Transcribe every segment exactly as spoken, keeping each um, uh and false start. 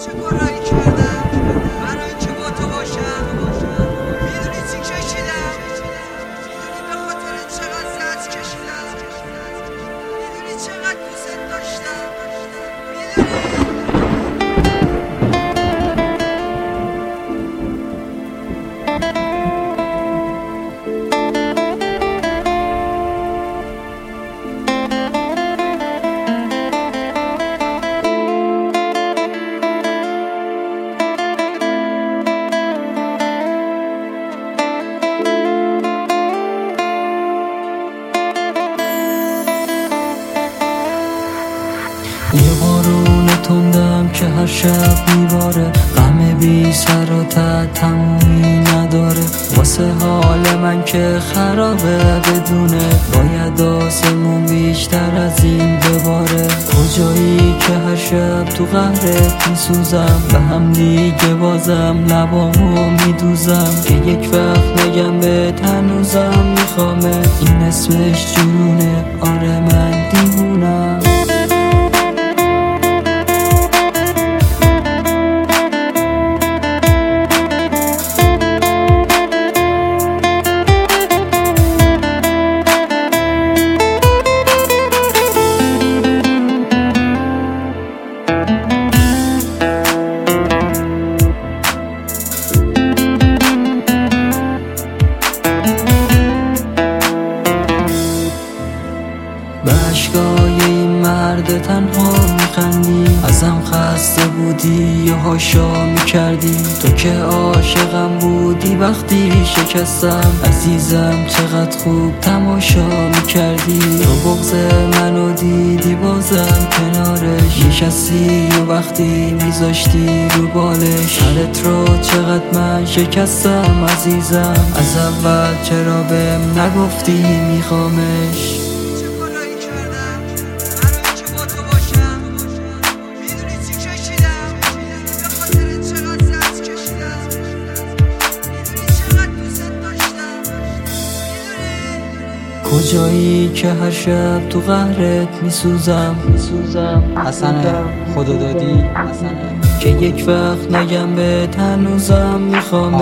چه کارایی کردم برای اینکه با تو باشم؟ میدونی چی کشیدم؟ میدونی به خاطر چقدر زحمت کشیدم؟ میدونی چقدر دوست داشتم؟ میدونی؟ یه بارون تندم که هر شب میباره، غم بی سر و ته تمومی نداره. واسه حال من که خرابه بدونه، باید آسمون بیشتر از این بباره. کجایی که هر شب تو قهرت میسوزم، به هم دیگه بازم لبامو میدوزم. که یک وقت نگم به هنوزم میخوامه، این اسمش جنونه. آره من دیوونم. به عشقای این مرد تنها میخندی، ازم خسته بودی یا هاشا میکردی. تو که عاشقم بودی وقتی شکستم، عزیزم چقدر خوب تماشا میکردی. تو بغض منو دیدی بازم کنارش نشستی، و وقتی میذاشتی رو بالش سرت رو چقدر من شکستم. عزیزم از اول چرا بهم نگفتی میخوامش؟ کجایی که هر شب تو قهرت میسوزم میسوزم حسنه خدا دادی حسنه، که یک وقت نگم به هنوزم میخوامه.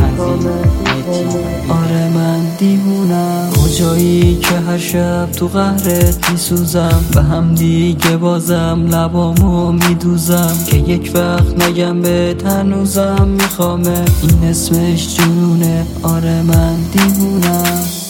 آره من دیوونم. کجایی که هر شب تو قهرت میسوزم، به هم دیگه بازم لبامو میدوزم. که یک وقت نگم به هنوزم میخوامه، این اسمش جنونه. آره من دیوونم.